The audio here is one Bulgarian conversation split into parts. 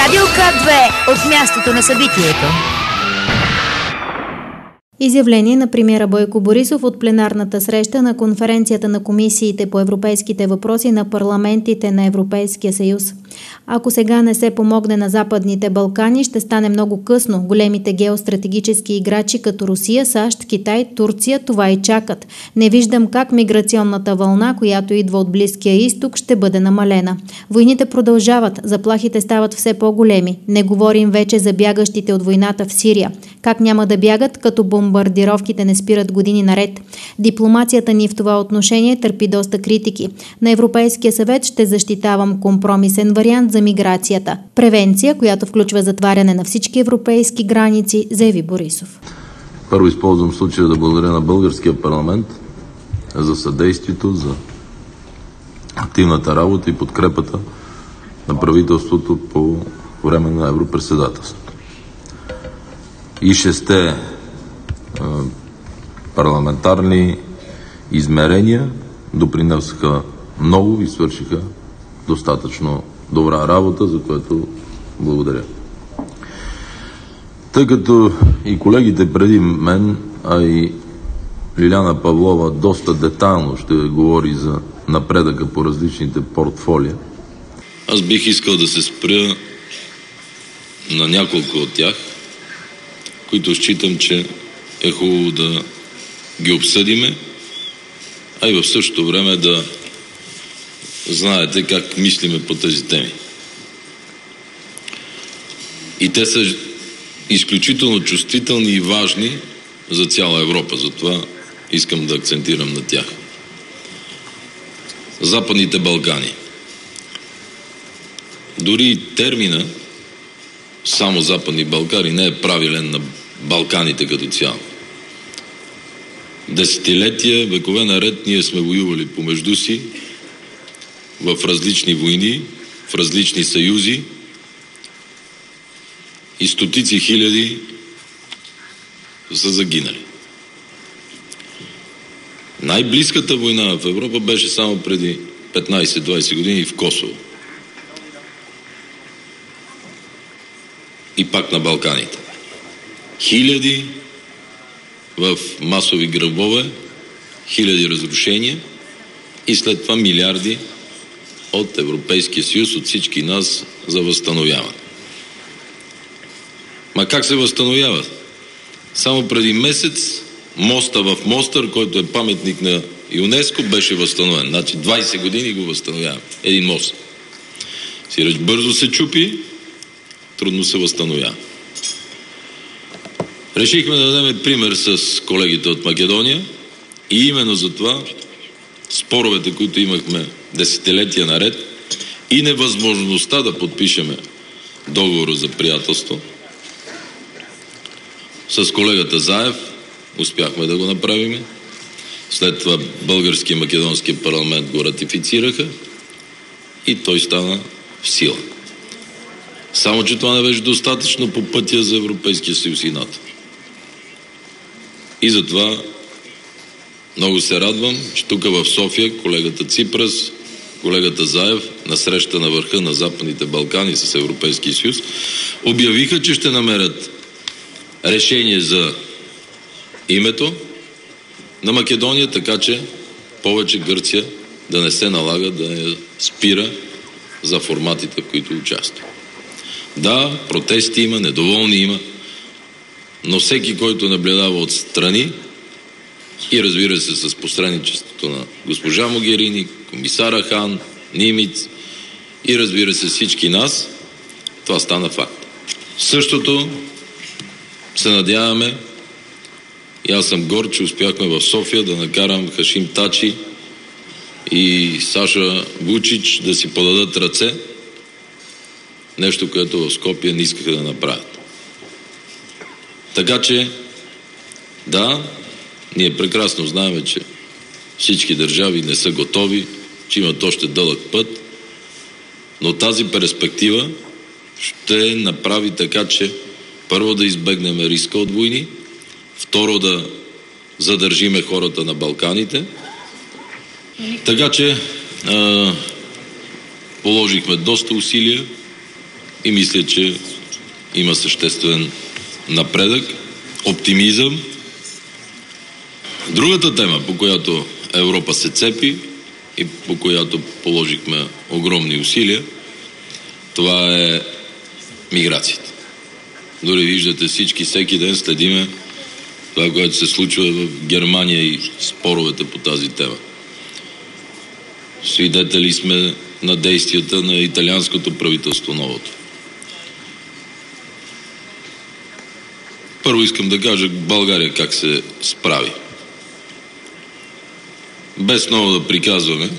Радио К2 от мястото на събитието. Изявление на премиера Бойко Борисов от пленарната среща на конференцията на комисиите по европейските въпроси на парламентите на Европейския съюз. Ако сега не се помогне на Западните Балкани, ще стане много късно. Големите геостратегически играчи като Русия, САЩ, Китай, Турция това и чакат. Не виждам как миграционната вълна, която идва от Близкия изток, ще бъде намалена. Войните продължават, заплахите стават все по-големи. Не говорим вече за бягащите от войната в Сирия. Как няма да бягат, като бомбардировките не спират години наред? Дипломацията ни в това отношение търпи доста критики. На Европейския съвет ще защитавам компромисен вариант за миграцията. Превенция, която включва затваряне на всички европейски граници, заяви Борисов. Първо използвам случая да благодаря на българския парламент за съдействието, за активната работа и подкрепата на правителството по време на европредседателството. И 6 парламентарни измерения допринесоха много и свършиха достатъчно добра работа, за което благодаря. Тъй като и колегите преди мен, а и Лиляна Павлова доста детайлно ще говори за напредъка по различните портфолия. Аз бих искал да се спря на няколко от тях, които считам, че е хубаво да ги обсъдиме, а и в същото време да знаете как мислиме по тези теми. И те са изключително чувствителни и важни за цяла Европа. Затова искам да акцентирам на тях. Западните Балкани. Дори термина само Западни Балкани не е правилен на Балканите като цяло. Десетилетия, векове наред ние сме воювали помежду си в различни войни, в различни съюзи и стотици хиляди са загинали. Най-близката война в Европа беше само преди 15-20 години в Косово. И пак на Балканите. Хиляди в масови гробове, хиляди разрушения и след това милиарди от Европейския съюз, от всички нас за възстановяване. Ма как се възстановява? Само преди месец моста в Мостър, който е паметник на ЮНЕСКО, беше възстановен. Значи 20 години го възстановяваме. Един мост. Сиреч бързо се чупи, трудно се възстановява. Решихме да дадем пример с колегите от Македония и именно за това споровете, които имахме десетилетия наред и невъзможността да подпишеме договора за приятелство, с колегата Заев успяхме да го направим. След това български и македонски парламент го ратифицираха и той стана в сила. Само че това не беше достатъчно по пътя за Европейския съюз и НАТО. И затова много се радвам, че тук в София колегата Ципрас, колегата Заев на среща на върха на Западните Балкани с Европейския съюз обявиха, че ще намерят решение за името на Македония, така че повече Гърция да не се налага да я спира за форматите, в които участва. Да, протести има, недоволни има, но всеки, който наблюдава отстрани и разбира се с посредничеството на госпожа Могерини, комисара Хан, Нимиц и разбира се всички нас, това стана факт. Същото се надяваме и аз съм горд, че успяхме в София да накарам Хашим Тачи и Саша Вучич да си подадат ръце, нещо, което в Скопие не искаха да направят. Така че, да, ние прекрасно знаем, че всички държави не са готови, че имат още дълъг път, но тази перспектива ще направи така, че първо да избегнем риска от войни, второ да задържиме хората на Балканите. Така че положихме доста усилия и мисля, че има съществен напредък, оптимизъм. Другата тема, по която Европа се цепи и по която положихме огромни усилия, това е миграцията. Дори виждате всички, всеки ден следиме това, което се случва в Германия и споровете по тази тема. Свидетели сме на действията на италианското правителство новото. Първо искам да кажа България как се справи. Без много да приказваме,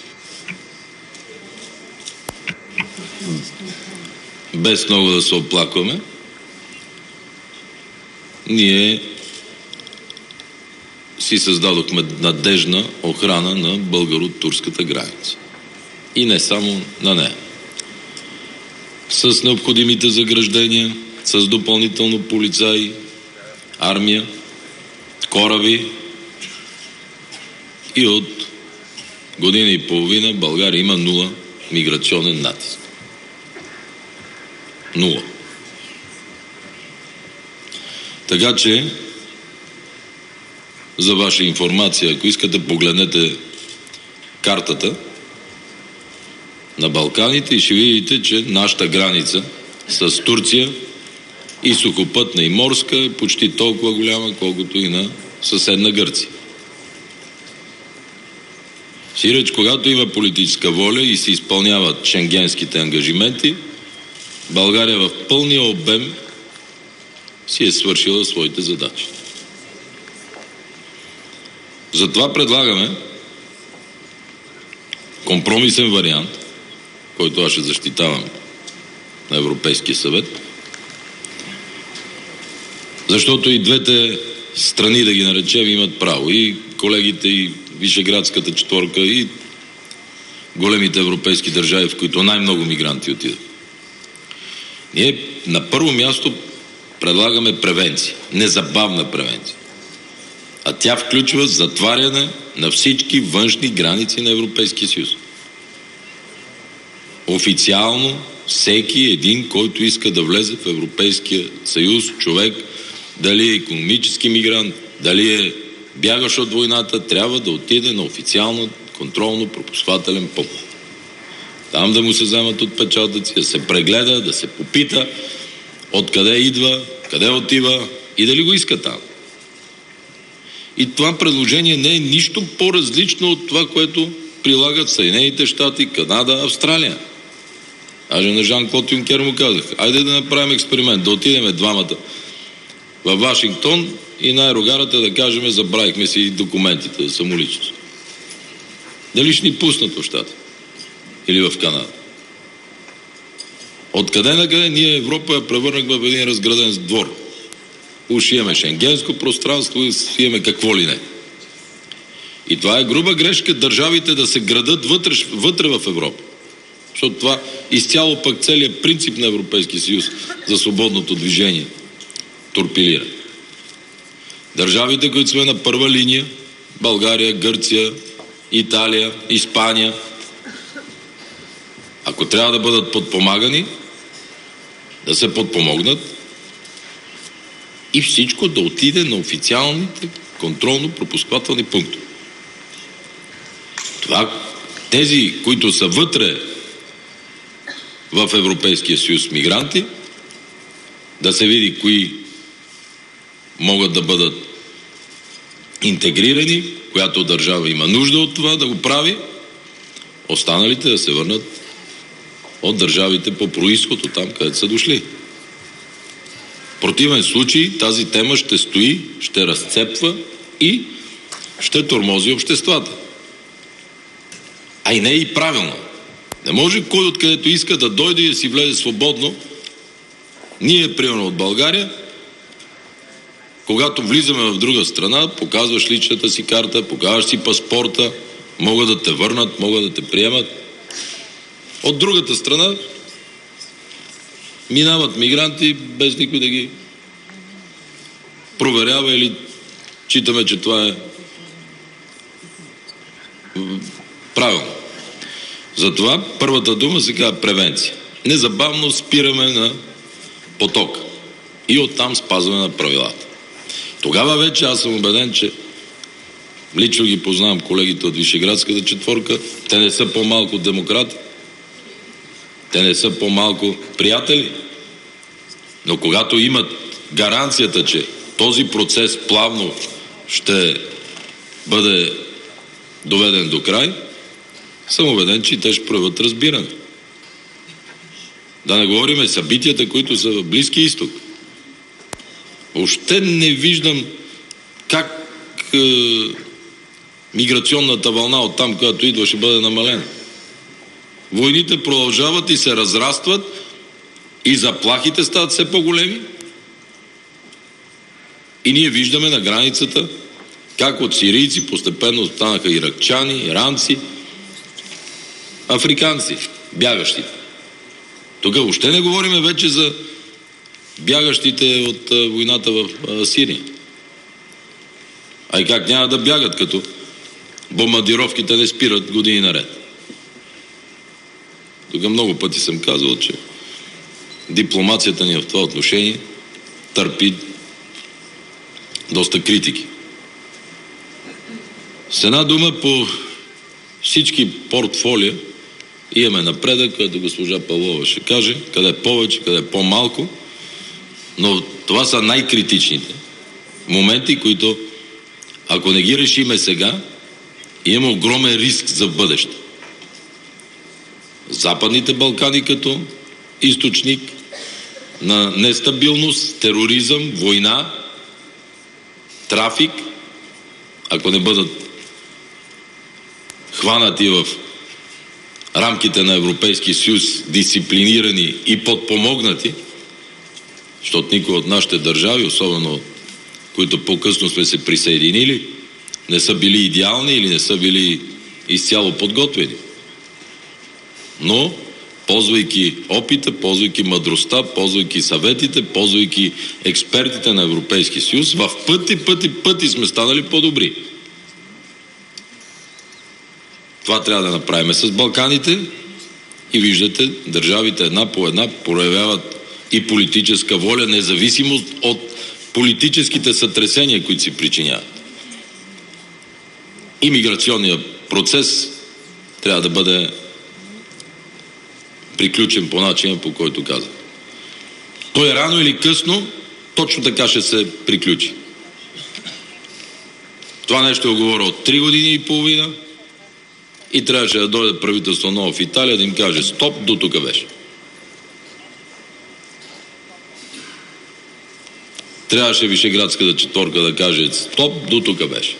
без много да се оплакваме, ние си създадохме надежна охрана на българо-турската граница. И не само на нея. С необходимите заграждения, с допълнително полицаи, армия, кораби и от година и половина България има нула миграционен натиск. Нула. Така че, за ваша информация, ако искате, погледнете картата на Балканите и ще видите, че нашата граница с Турция и сухопътна и морска е почти толкова голяма, колкото и на съседна Гърция. Сиреч, когато има политическа воля и се изпълняват шенгенските ангажименти, България в пълния обем си е свършила своите задачи. Затова предлагаме компромисен вариант, който аз ще защитавам на Европейския съвет, защото и двете страни, да ги наречем, имат право. И колегите, и Вишеградската четворка, и големите европейски държави, в които най-много мигранти отидат. Ние на първо място предлагаме превенция, незабавна превенция. А тя включва затваряне на всички външни граници на Европейския съюз. Официално всеки един, който иска да влезе в Европейския съюз, човек, дали е икономически мигрант, дали е бягащ от войната, трябва да отиде на официално контролно-пропускателен пункт. Там да му се вземат отпечатъци, да се прегледа, да се попита откъде идва, къде отива и дали го иска там. И това предложение не е нищо по-различно от това, което прилагат Съединените щати, Канада, Австралия. Даже на Жан-Клод Юнкер му казах, айде да направим експеримент, да отидем двамата във Вашингтон и на аерогарата да кажем, забравихме си документите за самоличност. Дали ще ни пуснат в щата? Или в Канада? Откъде на къде ние Европа я превърнахме в един разграден двор? Уж имаме шенгенско пространство и имаме какво ли не. И това е груба грешка държавите да се градат вътре в Европа. Защото това изцяло пък целият принцип на Европейския съюз за свободното движение торпилира. Държавите, които сме на първа линия, България, Гърция, Италия, Испания, ако трябва да бъдат подпомагани, да се подпомогнат и всичко да отиде на официалните контролно-пропускателни пунктове. Това, тези, които са вътре в Европейския съюз мигранти, да се види кои могат да бъдат интегрирани, която държава има нужда от това да го прави, останалите да се върнат от държавите по происход, от там, където са дошли. В противен случай тази тема ще стои, ще разцепва и ще тормози обществата. А и не е и правилно. Не може кой откъдето иска да дойде и да си влезе свободно. Ние, примерно от България, когато влизаме в друга страна, показваш личната си карта, показваш си паспорта, могат да те върнат, могат да те приемат. От другата страна минават мигранти без никой да ги проверява или читаме, че това е правилно. Затова първата дума се казва превенция. незабавно спираме на потока и оттам спазваме на правилата. Тогава вече аз съм убеден, че лично ги познавам колегите от Вишеградската четворка, те не са по-малко демократи, те не са по-малко приятели, но когато имат гаранцията, че този процес плавно ще бъде доведен до край, съм убеден, че и те ще проявят разбиране. Да не говорим събитията, които са в Близкия изток. Въобще не виждам как миграционната вълна от там, която идва, ще бъде намалена. Войните продължават и се разрастват и заплахите стават все по-големи. И ние виждаме на границата как от сирийци постепенно станаха иракчани, иранци, африканци, бягащите. Тук въобще не говорим вече за бягащите от войната в Сирия. А и как няма да бягат, като бомбардировките не спират години наред. Тук много пъти съм казал, че дипломацията ни в това отношение търпи доста критики. С една дума, по всички портфолия имаме напредък, като госпожа Павлова ще каже, къде е повече, къде е по-малко, но това са най-критичните моменти, които ако не ги решиме сега, има огромен риск за бъдеще. Западните Балкани като източник на нестабилност, тероризъм, война, трафик, ако не бъдат хванати в рамките на Европейския съюз, дисциплинирани и подпомогнати, защото никой от нашите държави, особено които по-късно сме се присъединили, не са били идеални или не са били изцяло подготвени. Но, ползвайки опита, ползвайки мъдростта, ползвайки съветите, ползвайки експертите на Европейския съюз, в пъти сме станали по-добри. Това трябва да направим с Балканите и виждате, държавите една по една проявяват и политическа воля, независимо от политическите сътресения, които си причиняват. Имиграционният процес трябва да бъде приключен по начина, по който казах. Той рано или късно точно така ще се приключи. Това нещо го говоря от 3 години и половина и трябваше да дойде правителство ново в Италия да им каже стоп, до тук беше. Трябваше Вишеградската четворка да каже стоп, до тук беше.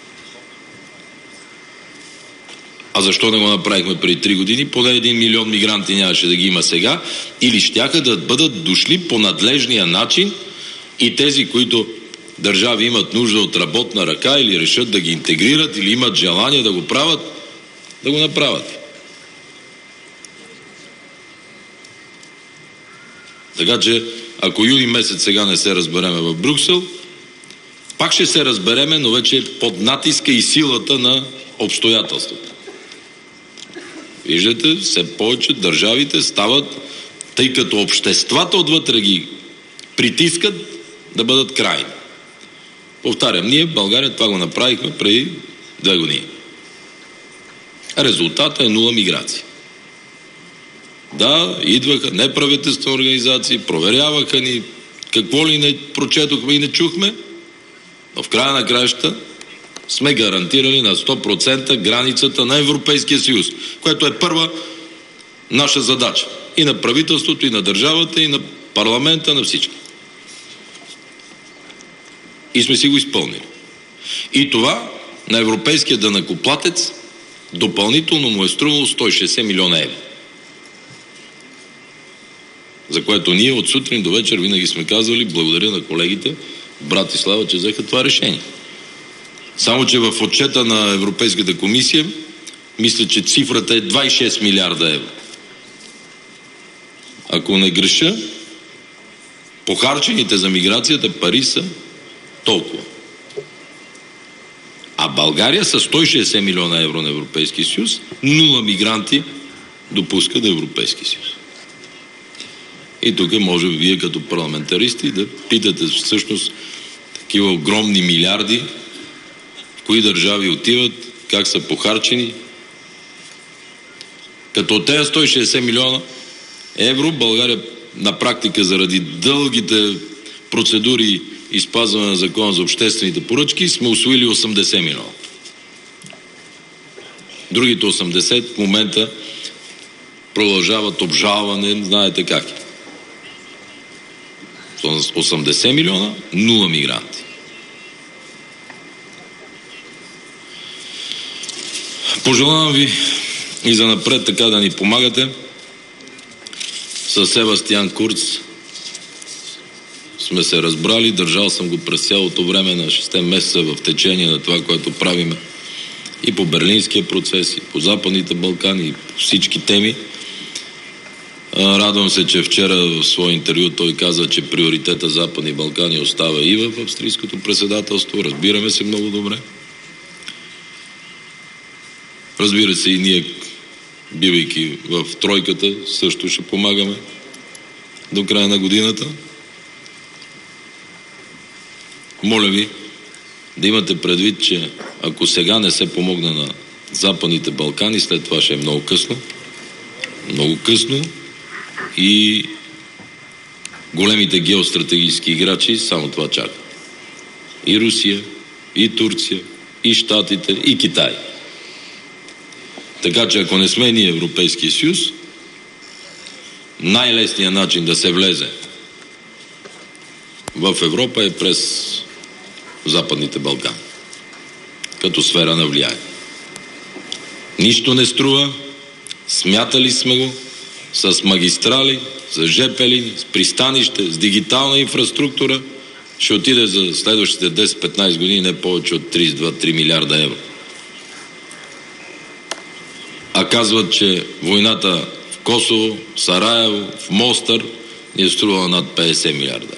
А защо не го направихме преди 3 години? Поне 1 милион мигранти нямаше да ги има сега или щяха да бъдат дошли по надлежния начин и тези, които държави имат нужда от работна ръка или решат да ги интегрират или имат желание да го правят, да го направят. Така че, ако юни месец сега не се разбереме в Брюксел, пак ще се разбереме, но вече под натиска и силата на обстоятелствата. Виждате, все повече държавите стават, тъй като обществата отвътре ги притискат да бъдат крайни. Повтарям, ние в България това го направихме преди 2 години. Резултатът е 0 миграция. Да, идваха неправителствени организации, проверяваха ни, какво ли не прочетохме и не чухме, но в края на краищата сме гарантирали на 100% границата на Европейския съюз, което е първа наша задача. И на правителството, и на държавата, и на парламента, на всички. И сме си го изпълнили. И това на европейския данъкоплатец допълнително му е струвало 160 милиона евро. За което ние от сутрин до вечер винаги сме казвали благодаря на колегите Братислава, че взеха това решение. Само, че в отчета на Европейската комисия мисля, че цифрата е 26 милиарда евро. Ако не греша, похарчените за миграцията пари са толкова. А България с 160 милиона евро на Европейския съюз, 0 мигранти допуска до Европейския съюз. И тук може вие като парламентаристи да питате всъщност такива огромни милиарди, в кои държави отиват, как са похарчени. Като от тези 160 милиона евро, България на практика заради дългите процедури и спазване на закона за обществените поръчки сме усвоили 80 милиона. Другите 80 в момента продължават обжалване, знаете как. С 80 милиона, 0 мигранти. Пожелавам ви и за напред така да ни помагате. С Себастиан Курц сме се разбрали, държал съм го през цялото време на 6 месеца в течение на това, което правиме и по Берлинския процес, и по Западните Балкани, и по всички теми. Радвам се, че вчера в свое интервю той каза, че приоритета Западни Балкани остава и в австрийското председателство. Разбираме се много добре. Разбира се, и ние, бивайки в тройката, също ще помагаме до края на годината. Моля ви да имате предвид, че ако сега не се помогне на Западните Балкани, след това ще е много късно. Много късно. И големите геостратегически играчи само това чакат. И Русия, и Турция, и Щатите, и Китай. Така че ако не сме ние Европейския съюз, най-лесният начин да се влезе в Европа е през Западните Балкани. Като сфера на влияние. Нищо не струва, смятали сме го, с магистрали, с ЖП линии, с пристанище, с дигитална инфраструктура, ще отиде за следващите 10-15 години не повече от 32-3 милиарда евро. А казват, че войната в Косово, в Сараево, в Мостър ни е струвала над 50 милиарда.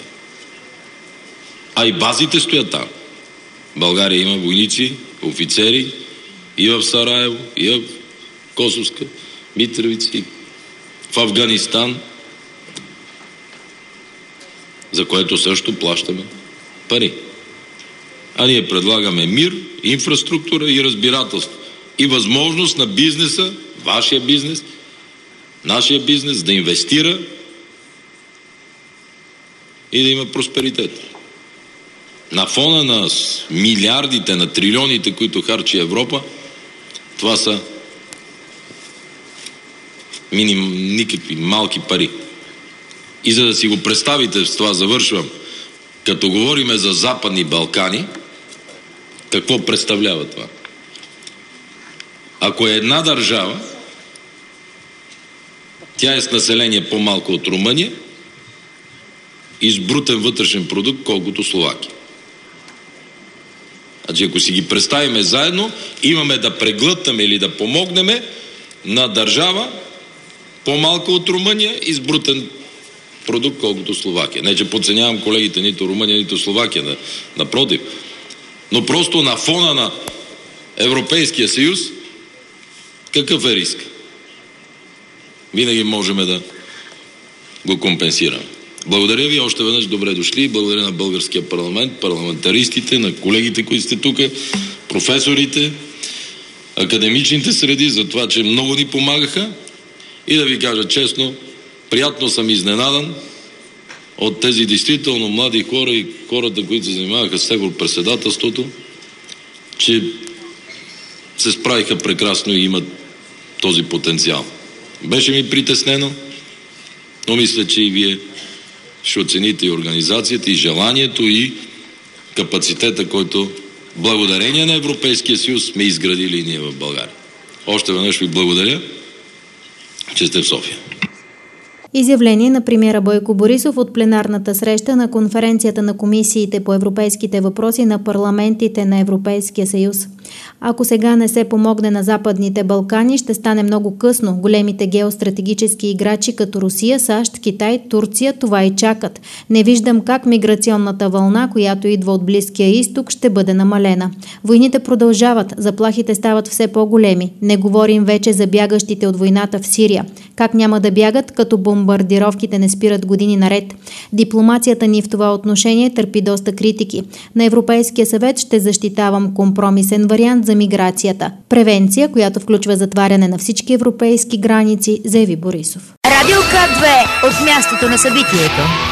А и базите стоят там. България има войници, офицери и в Сараево, и в Косовска, Митровица, в Афганистан, за което също плащаме пари. А ние предлагаме мир, инфраструктура и разбирателство. И възможност на бизнеса, вашия бизнес, нашия бизнес да инвестира и да има просперитет. На фона на милиардите, на трилионите, които харчи Европа, това са никакви малки пари. И за да си го представите, с това завършвам, като говориме за Западни Балкани, какво представлява това? Ако е една държава, тя е с население по-малко от Румъния и с брутен вътрешен продукт, колкото Словакия. Значи, ако си ги представиме заедно, имаме да преглътнем или да помогнем на държава по-малко от Румъния и с брутен продукт, колкото Словакия. Не, че подценявам колегите, нито Румъния, нито Словакия, напротив. Но просто на фона на Европейския съюз, какъв е риск? Винаги можем да го компенсираме. Благодаря ви, още веднъж добре дошли. Благодаря на българския парламент, парламентаристите, на колегите, които сте тук, професорите, академичните среди, за това, че много ни помагаха. И да ви кажа честно, приятно съм изненадан от тези действително млади хора и хората, които се занимаваха с европредседателството, че се справиха прекрасно и имат този потенциал. Беше ми притеснено, но мисля, че и вие ще оцените и организацията, и желанието, и капацитета, който благодарение на Европейския съюз сме изградили и ние в България. Още веднъж ви благодаря, че сте в София. Изявление на премиера Бойко Борисов от пленарната среща на конференцията на комисиите по европейските въпроси на парламентите на Европейския съюз. Ако сега не се помогне на Западните Балкани, ще стане много късно. Големите геостратегически играчи като Русия, САЩ, Китай, Турция това и чакат. Не виждам как миграционната вълна, която идва от Близкия изток, ще бъде намалена. Войните продължават, заплахите стават все по-големи. Не говорим вече за бягащите от войната в Сирия. Как няма да бягат, като бомбардировките не спират години наред? Дипломацията ни в това отношение търпи доста критики. На Европейския съвет ще защитавам компромисен вариант за миграцията. Превенция, която включва затваряне на всички европейски граници, заяви Борисов. Радио К2 от мястото на събитието.